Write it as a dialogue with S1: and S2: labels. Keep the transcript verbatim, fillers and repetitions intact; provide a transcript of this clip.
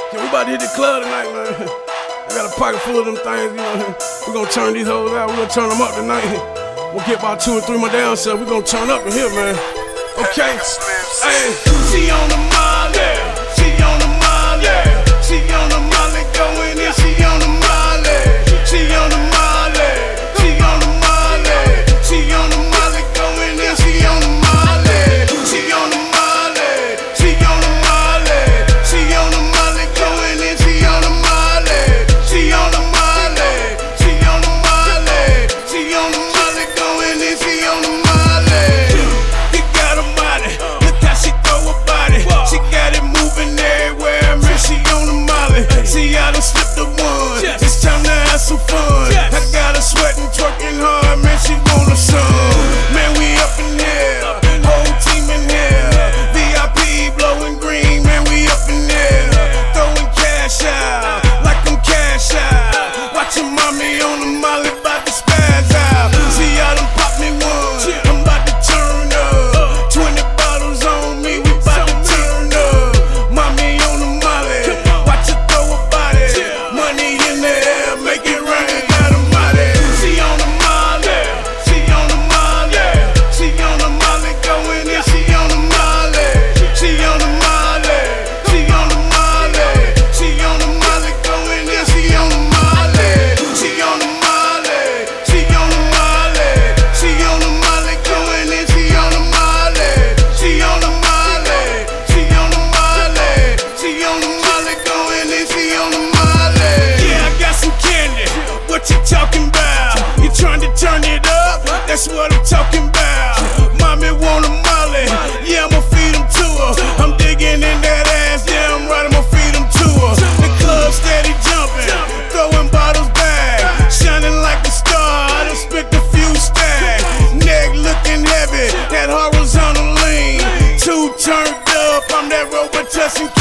S1: Yeah, we about to hit the club tonight, man. I got a pocket full of them things, you know. We gonna turn these hoes out, we gonna turn them up tonight. We'll get about two or three more down, so we gonna turn up in here, man. Okay? Hey, she on the molly, she on the molly, she on the molly, going in, she on the molly, she on the molly, she on the molly, she on the molly, going in, she on the molly, she on the molly, she on the molly, she on the molly, going in, she on the molly, she on the molly, she on the molly, she on the molly, going in, she on the molly. You got a molly, look how she throw her body, she got it moving everywhere, man, she on the molly. See, I done slipped the one, it's time to have some fun. I got her sweating, twerking hard, man, she want a song. Man, we up in here, whole team in here, V I P blowing green, man, we up in here, throwing cash out, like I'm cash out, watching mommy on the molly, bout to spaz out. See, I done pop me one, I'm about to turn up, twenty bottles on me, we bout to turn up. Mommy on the molly, watch her throw her body, money in the air, make it rain, got a molly. She on the molly, she on the molly, she on the molly, going in, she on the molly, she on the molly, she on the molly, she on the molly, going in, she on the molly, she on the molly, she on the molly, she on the molly, going in, she on the molly, she on the molly, she on the molly, she on the molly, going in, she on the molly. Yeah, I got some candy, what you talking about? You trying to turn it up? That's what I'm talking about. Mommy want a molly, yeah, I'ma feed them to her. I'm digging in that ass, yeah, I'm right, I'ma feed them to her. The club steady jumping, throwing bottles back, shining like a star, I done spit a few stacks. Neck looking heavy, that horizontal lean, two turned up, I'm that Robitussin